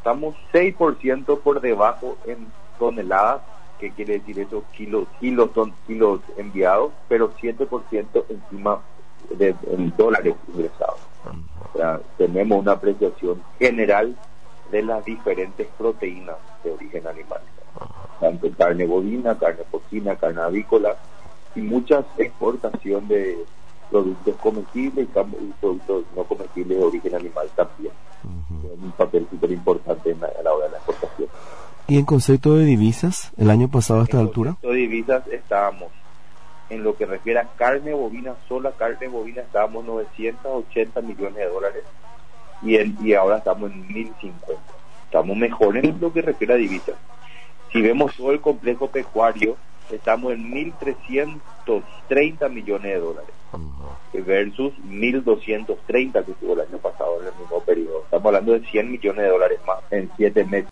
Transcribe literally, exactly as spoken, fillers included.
Estamos seis por ciento por debajo en toneladas, que quiere decir eso, kilos, kilos son kilos enviados, pero siete por ciento encima de, en dólares ingresados. O sea, tenemos una apreciación general de las diferentes proteínas de origen animal, tanto carne bovina, carne porcina, carne avícola, y muchas exportación de productos comestibles y productos no comestibles de origen animal también. Uh-huh. Es un papel súper importante en la, a la hora de la exportación. ¿Y en concepto de divisas, el año pasado a esta en altura? En concepto de divisas estábamos, en lo que refiere a carne bovina, sola carne bovina, estábamos novecientos ochenta millones de dólares, y, en, y ahora estamos en mil cincuenta. Estamos mejor en lo que refiere a divisas. Si vemos todo el complejo pecuario, estamos en mil trescientos treinta millones de dólares, uh-huh, versus mil doscientos treinta que tuvo el año pasado en el mismo periodo. Estamos hablando de cien millones de dólares más en siete meses.